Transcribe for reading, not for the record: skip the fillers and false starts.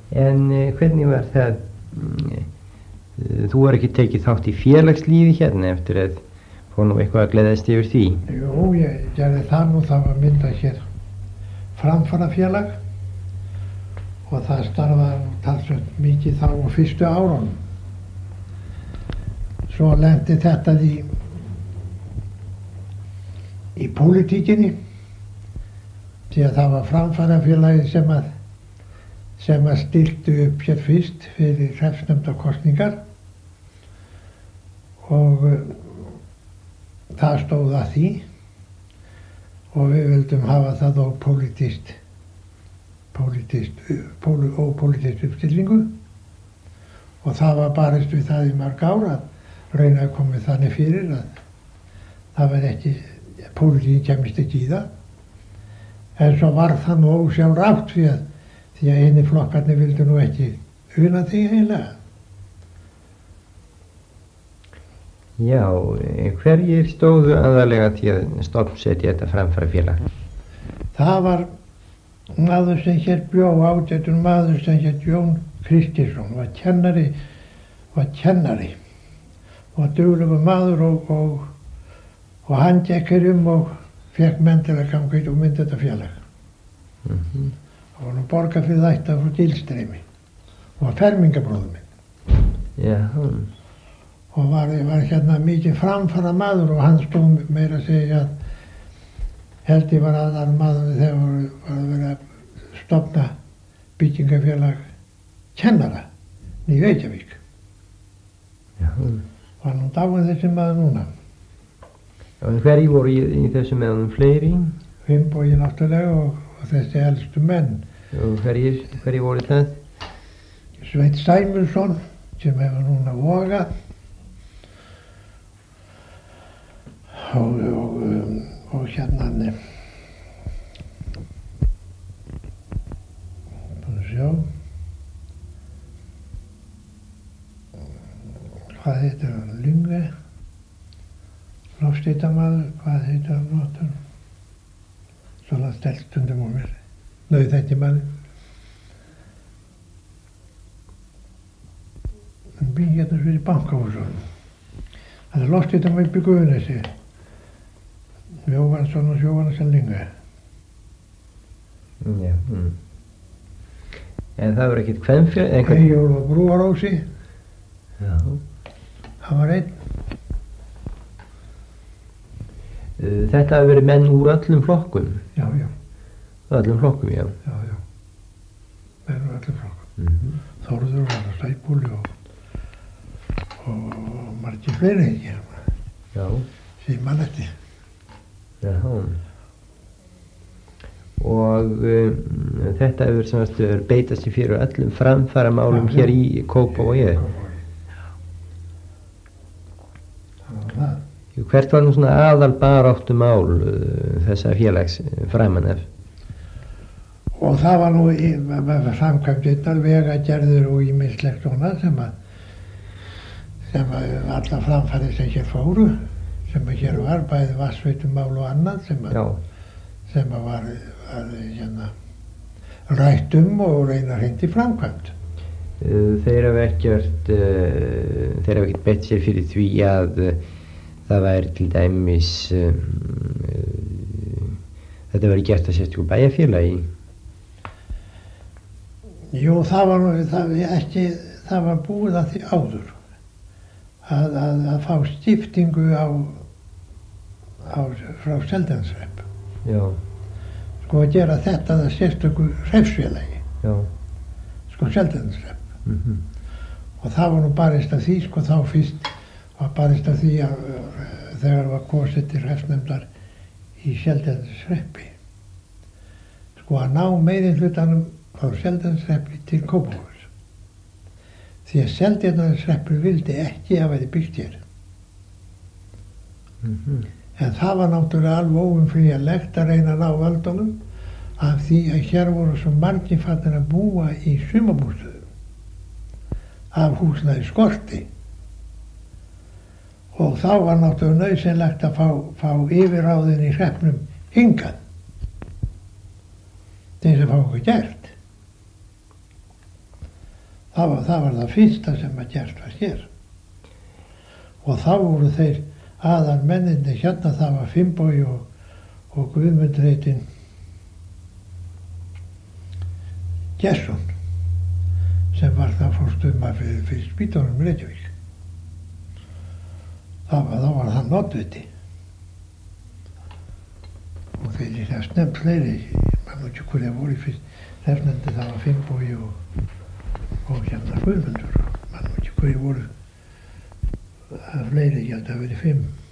En hvernig var það, þú var ekki tekið þátt í félagslífi hérna eftir að fór nú eitthvað að gleðast yfir því? Jú, ég gerði það nú, það var myndað hér framfarafélag og það starfaði nú talsvert mikið þá á fyrstu árunum. Svo lenti þetta í pólitíkinni, því að það var framfarafélagið sem að stiltu upp hér fyrst fyrir hreppsnefndarkosningar og það stóð að því og við vildum hafa það á pólitískt uppstillingu og það var barist við það í mörg ár að reyna að koma þannig fyrir að það var ekki, pólitíkin kemist ekki í það. En svo var það nú ósjálfrátt því að eini flokkarnir vildu nú ekki una því eiginlega. Já, hverjir stóðu aðalega til að stofnsetja þetta framfarafélag? Það var maður sem hér bjó, ágætur maður sem hér Jón Kristinsson, var kennari og duglegur maður og hann gekk og fekk menn til að ganga og mynda þetta félag. Það var nú borgað fyrir þetta frá Gilstreymi og var fermingabróður minn. Já. Og var hérna mikið framfara maður og hann stóð meira að segja að held ég var aðal maður þegar var að vera að stofna byggingafélag kennara í Reykjavík. Já. Var nú dáinn þessi maður núna. Og hverji voru í þessu meðanum fleiri? Finnbogi náttúrulega og þessi elstu menn. Og hverji voru það? Sveit Sæmundsson sem hefur núna vogað og hérna sjá hvað heitir hann, Lyngve lofstýtamaður, hvað heitir hann notur svona stelstundum á mér nauðþættimaður hann býr hérna fyrir bankahúsunum hann er lofstýtamaður upp í Guðnesi Jóhannsson og Jóhannsson Lyngve. Já. En það var ekkert kvenfélag? Eyjólfur og Brúarósi. Já. Það var einn. Þetta hafi verið menn úr öllum flokkum? Já. Öllum flokkum, já. Já. Menn úr öllum flokkum. Þórður og Sæbúli og margir fleiri hér. Já. Síðan mann eftir. Já. Og þetta hefur sem að beitast í fyrir öllum framfaramálum hér í Kópavogi. Hvert var nú svona aðal baráttumál þessa félags framan af? Og það var nú samkvæmdinnar, vegagerðir og ýmislegt svona sem að alla framfæri sem hér fóru sem að hér var, bæði vatnsveitumál og annað sem að var hérna rætt og reyna hreint í framkvæmd. Þeir hafa ekkert beitt sér fyrir því að það væri til dæmis þetta væri gert að setja úr bæjarfélagi? Jú, það var búið að því áður að fá skiptingu frá Seltjarnarneshreppi. Já. Sko að gera þetta að sérstöku hreppsfélagi. Já. Sko Seltjarnarneshreppi. Og það var nú barist af því, sko þá fyrst var barist af því að þegar var kosið til hreppsnefndar í Seltjarnarneshreppi. Sko að ná meginhlutanum frá Seltjarnarneshreppi til Kópavogs. Því að Seltjarnarneshreppur vildi ekki að væri byggt hér. En það var náttúrulega alveg óumflýjanlegt að reyna að ná völdunum af því að hér voru svo margir farnir að búa í sumarbústöðum af húsnæði skorti. Og þá var náttúrulega nauðsynlegt að fá yfirráðin í hreppnum hingað til þess að fá okkur gert. Það var það fyrsta sem að gert var hér. Og þá voru þeir aðal menninni hérna, það var Finnbogi og Guðmund heitinn Gesson, sem var það fórstumar fyrir spítalunum Reykjavík. Þá var hann oddviti. Og þeir þess nefnt fleiri, maður ekki hverja voru fyrst nefnandi, það var Finnbogi og hérna Guðmundur. Maður ekki hverja voru fleiri, ég held að það verið 5.